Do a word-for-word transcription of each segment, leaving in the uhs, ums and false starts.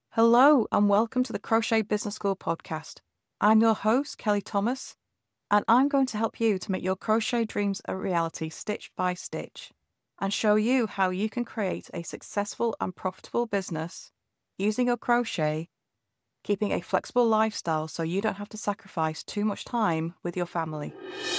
Hello and welcome to the Crochet Business School podcast. I'm your host, Kelly Thomas, and I'm going to help you to make your crochet dreams a reality stitch by stitch and show you how you can create a successful and profitable business using your crochet, keeping a flexible lifestyle so you don't have to sacrifice too much time with your family.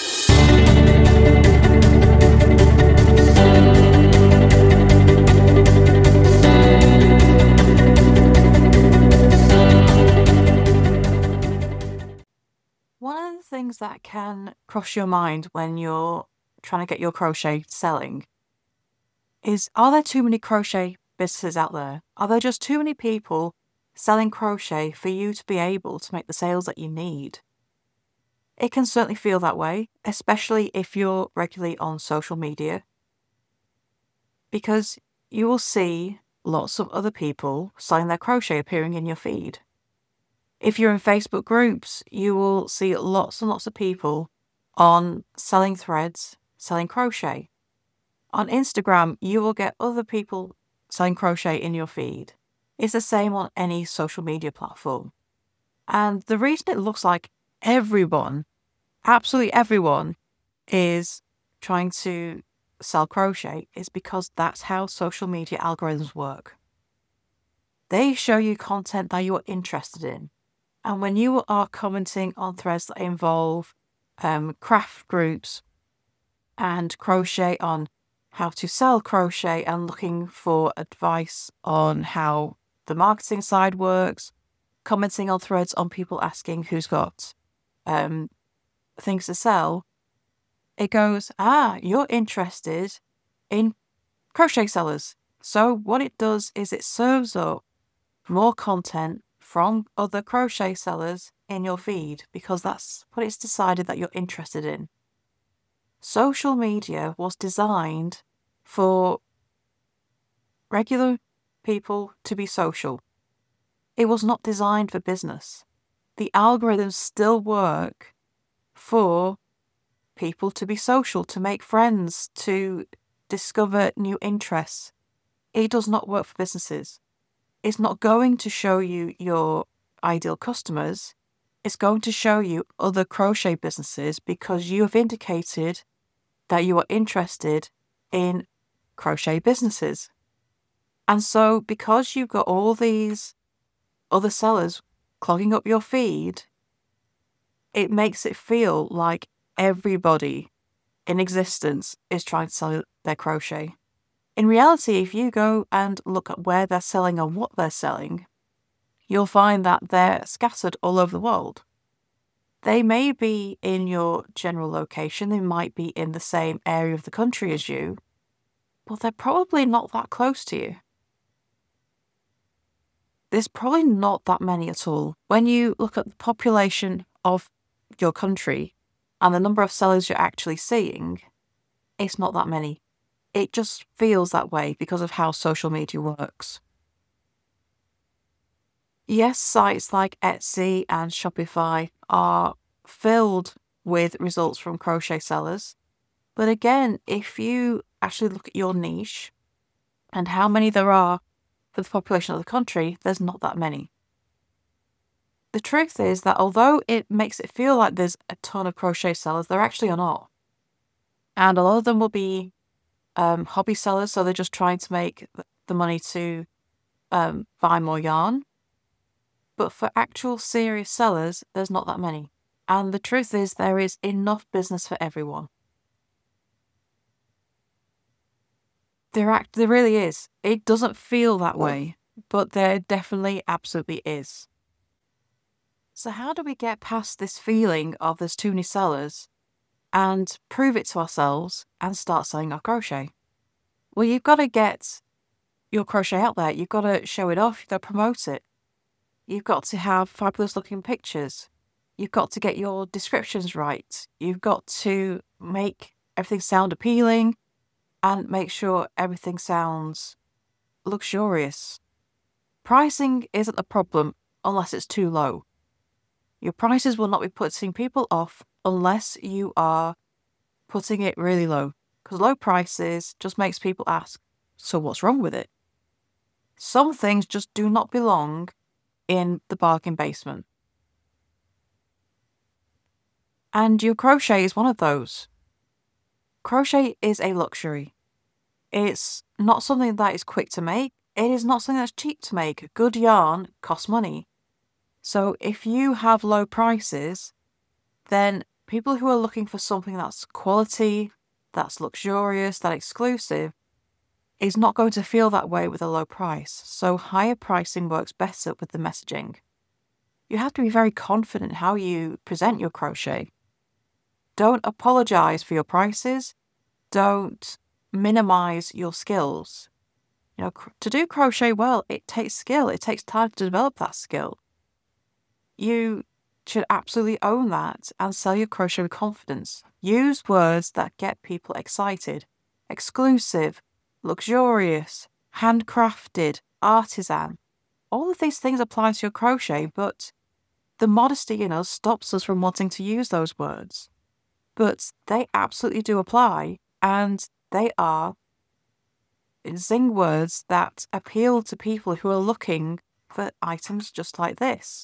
One of the things that can cross your mind when you're trying to get your crochet selling is, are there too many crochet businesses out there? Are there just too many people selling crochet for you to be able to make the sales that you need? It can certainly feel that way, especially if you're regularly on social media, because you will see lots of other people selling their crochet appearing in your feed. If you're in Facebook groups, you will see lots and lots of people on selling threads, selling crochet. On Instagram, you will get other people selling crochet in your feed. It's the same on any social media platform. And the reason it looks like everyone, absolutely everyone, is trying to sell crochet is because that's how social media algorithms work. They show you content that you're interested in. And when you are commenting on threads that involve um, craft groups and crochet on how to sell crochet and looking for advice on how the marketing side works, commenting on threads on people asking who's got um, things to sell, it goes, ah, you're interested in crochet sellers. So what it does is it serves up more content from other crochet sellers in your feed because that's what it's decided that you're interested in. Social media was designed for regular people to be social. It was not designed for business. The algorithms still work for people to be social, to make friends, to discover new interests. It does not work for businesses. It's not going to show you your ideal customers. It's going to show you other crochet businesses because you have indicated that you are interested in crochet businesses. And so because you've got all these other sellers clogging up your feed, it makes it feel like everybody in existence is trying to sell their crochet. In reality, if you go and look at where they're selling and what they're selling, you'll find that they're scattered all over the world. They may be in your general location, they might be in the same area of the country as you, but they're probably not that close to you. There's probably not that many at all. When you look at the population of your country and the number of sellers you're actually seeing, it's not that many. It just feels that way because of how social media works. Yes, sites like Etsy and Shopify are filled with results from crochet sellers. But again, if you actually look at your niche and how many there are for the population of the country, there's not that many. The truth is that although it makes it feel like there's a ton of crochet sellers, there actually are not. And a lot of them will be Um, hobby sellers, so they're just trying to make the money to um, buy more yarn. But for actual serious sellers, there's not that many. And the truth is, there is enough business for everyone. There, act- there really is. It doesn't feel that way, but there definitely absolutely is. So how do we get past this feeling of there's too many sellers and prove it to ourselves and start selling our crochet? Well, you've got to get your crochet out there. You've got to show it off. You've got to promote it. You've got to have fabulous looking pictures. You've got to get your descriptions right. You've got to make everything sound appealing and make sure everything sounds luxurious. Pricing isn't a problem unless it's too low. Your prices will not be putting people off unless you are putting it really low. Because low prices just makes people ask, so what's wrong with it? Some things just do not belong in the bargain basement. And your crochet is one of those. Crochet is a luxury. It's not something that is quick to make. It is not something that's cheap to make. Good yarn costs money. So if you have low prices, then people who are looking for something that's quality, that's luxurious, that's exclusive, is not going to feel that way with a low price. So higher pricing works better with the messaging. You have to be very confident how you present your crochet. Don't apologize for your prices. Don't minimize your skills. You know, to do crochet well, it takes skill. It takes time to develop that skill. You should absolutely own that and sell your crochet with confidence. Use words that get people excited. Exclusive, luxurious, handcrafted, artisan. All of these things apply to your crochet, but the modesty in us stops us from wanting to use those words. But they absolutely do apply, and they are zing words that appeal to people who are looking for items just like this.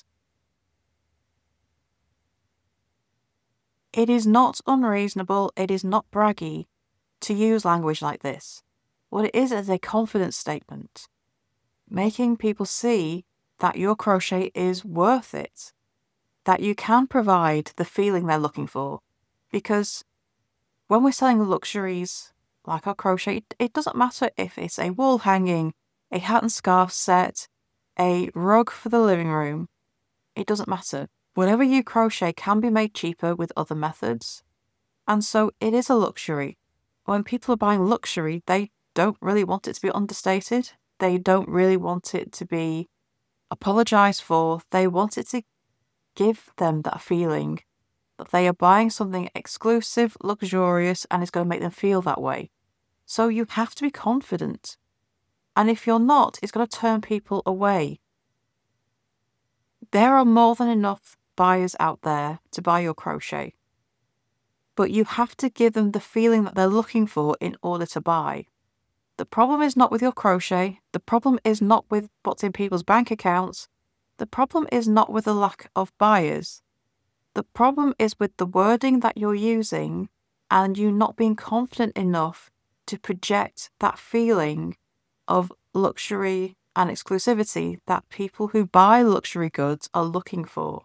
It is not unreasonable, it is not braggy to use language like this. What it is is a confidence statement, making people see that your crochet is worth it, that you can provide the feeling they're looking for. Because when we're selling luxuries like our crochet, it doesn't matter if it's a wall hanging, a hat and scarf set, a rug for the living room. It doesn't matter. Whatever you crochet can be made cheaper with other methods. And so it is a luxury. When people are buying luxury, they don't really want it to be understated. They don't really want it to be apologized for. They want it to give them that feeling that they are buying something exclusive, luxurious, and it's going to make them feel that way. So you have to be confident. And if you're not, it's going to turn people away. There are more than enough buyers out there to buy your crochet. But you have to give them the feeling that they're looking for in order to buy. The problem is not with your crochet. The problem is not with what's in people's bank accounts. The problem is not with the lack of buyers. The problem is with the wording that you're using and you not being confident enough to project that feeling of luxury and exclusivity that people who buy luxury goods are looking for.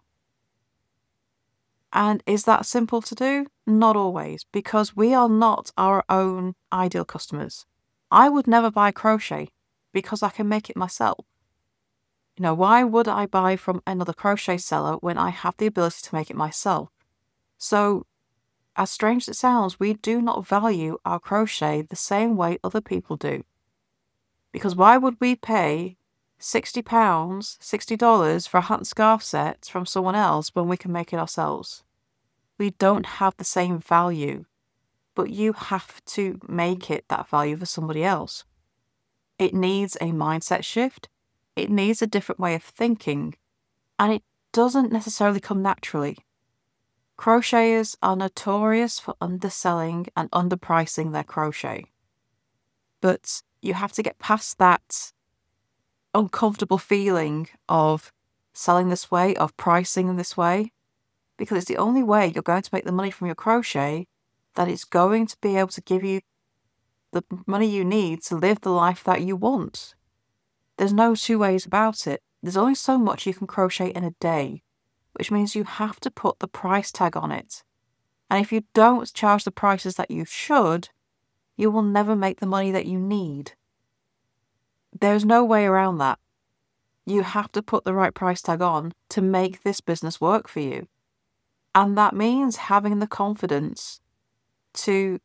And is that simple to do? Not always, because we are not our own ideal customers. I would never buy crochet because I can make it myself. You know, why would I buy from another crochet seller when I have the ability to make it myself? So, as strange as it sounds, we do not value our crochet the same way other people do. Because why would we pay sixty pounds, sixty dollars for a hat and scarf set from someone else when we can make it ourselves? We don't have the same value, but you have to make it that value for somebody else. It needs a mindset shift. It needs a different way of thinking, and it doesn't necessarily come naturally. Crocheters are notorious for underselling and underpricing their crochet. But you have to get past that uncomfortable feeling of selling this way, of pricing in this way, because it's the only way you're going to make the money from your crochet that it's going to be able to give you the money you need to live the life that you want. There's no two ways about it. There's only so much you can crochet in a day, which means you have to put the price tag on it. And if you don't charge the prices that you should, you will never make the money that you need. There's no way around that. You have to put the right price tag on to make this business work for you. And that means having the confidence to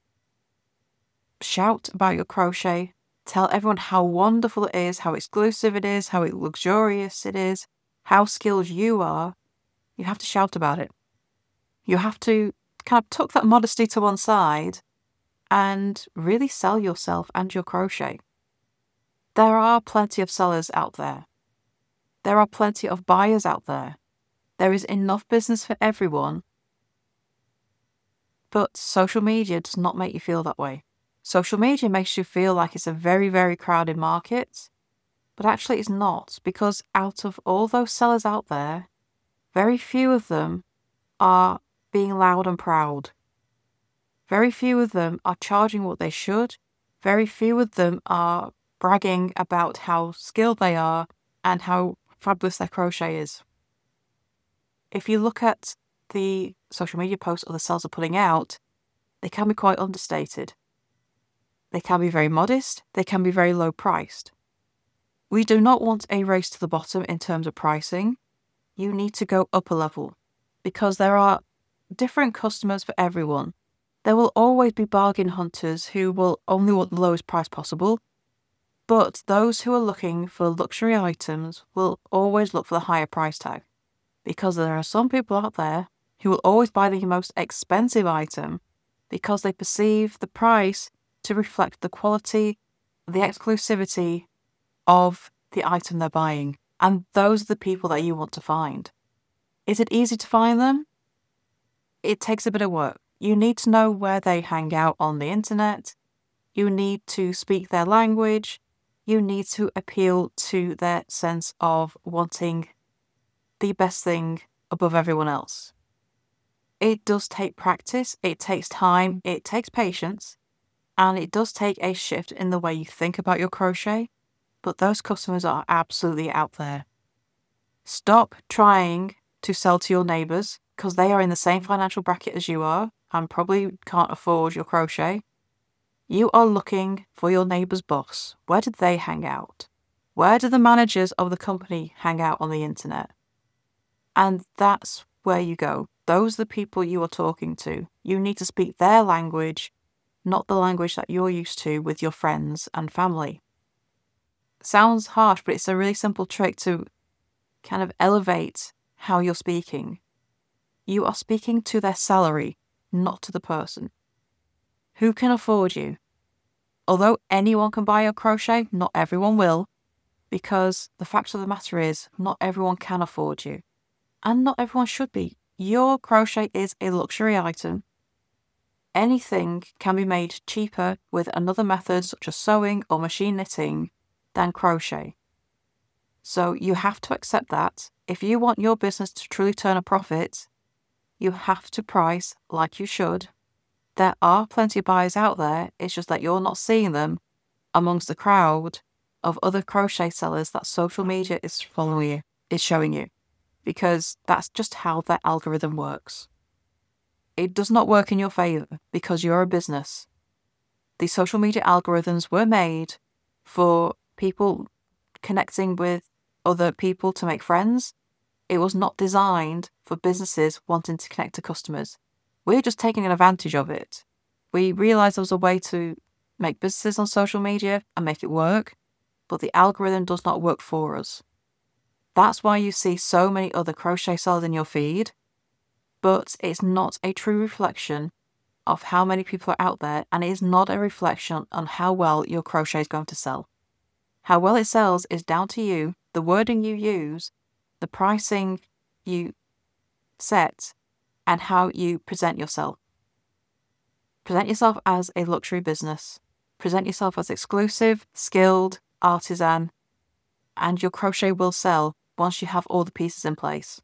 shout about your crochet, tell everyone how wonderful it is, how exclusive it is, how luxurious it is, how skilled you are. You have to shout about it. You have to kind of tuck that modesty to one side and really sell yourself and your crochet. There are plenty of sellers out there. There are plenty of buyers out there. There is enough business for everyone. But social media does not make you feel that way. Social media makes you feel like it's a very, very crowded market. But actually it's not, because out of all those sellers out there, very few of them are being loud and proud. Very few of them are charging what they should. Very few of them are bragging about how skilled they are and how fabulous their crochet is. If you look at the social media posts other sellers are putting out, they can be quite understated. They can be very modest. They can be very low priced. We do not want a race to the bottom in terms of pricing. You need to go up a level, because there are different customers for everyone. There will always be bargain hunters who will only want the lowest price possible, but those who are looking for luxury items will always look for the higher price tag, because there are some people out there who will always buy the most expensive item because they perceive the price to reflect the quality, the exclusivity of the item they're buying. And those are the people that you want to find. Is it easy to find them? It takes a bit of work. You need to know where they hang out on the internet. You need to speak their language. You need to appeal to their sense of wanting the best thing above everyone else. It does take practice, it takes time, it takes patience, and it does take a shift in the way you think about your crochet, but those customers are absolutely out there. Stop trying to sell to your neighbours, because they are in the same financial bracket as you are and probably can't afford your crochet. You are looking for your neighbour's boss. Where did they hang out? Where do the managers of the company hang out on the internet? And that's where you go. Those are the people you are talking to. You need to speak their language, not the language that you're used to with your friends and family. Sounds harsh, but it's a really simple trick to kind of elevate how you're speaking. You are speaking to their salary, not to the person. Who can afford you? Although anyone can buy your crochet, not everyone will, because the fact of the matter is, not everyone can afford you. And not everyone should be. Your crochet is a luxury item. Anything can be made cheaper with another method, such as sewing or machine knitting, than crochet. So you have to accept that. If you want your business to truly turn a profit, you have to price like you should. There are plenty of buyers out there, it's just that you're not seeing them amongst the crowd of other crochet sellers that social media is following you, is showing you, because that's just how their algorithm works. It does not work in your favour because you're a business. The social media algorithms were made for people connecting with other people to make friends. It was not designed for businesses wanting to connect to customers. We're just taking advantage of it. We realised there was a way to make businesses on social media and make it work, but the algorithm does not work for us. That's why you see so many other crochet sellers in your feed, but it's not a true reflection of how many people are out there, and it is not a reflection on how well your crochet is going to sell. How well it sells is down to you, the wording you use, the pricing you set, and how you present yourself. Present yourself as a luxury business. Present yourself as exclusive, skilled, artisan, and your crochet will sell once you have all the pieces in place.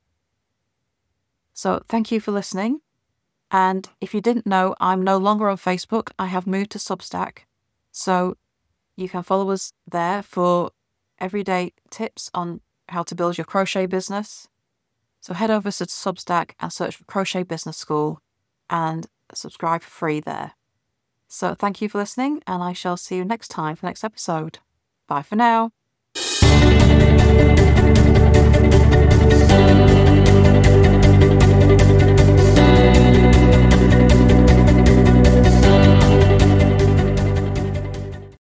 So thank you for listening. And if you didn't know, I'm no longer on Facebook. I have moved to Substack. So you can follow us there for everyday tips on how to build your crochet business. So head over to Substack and search for Crochet Business School and subscribe for free there. So thank you for listening, and I shall see you next time for the next episode. Bye for now.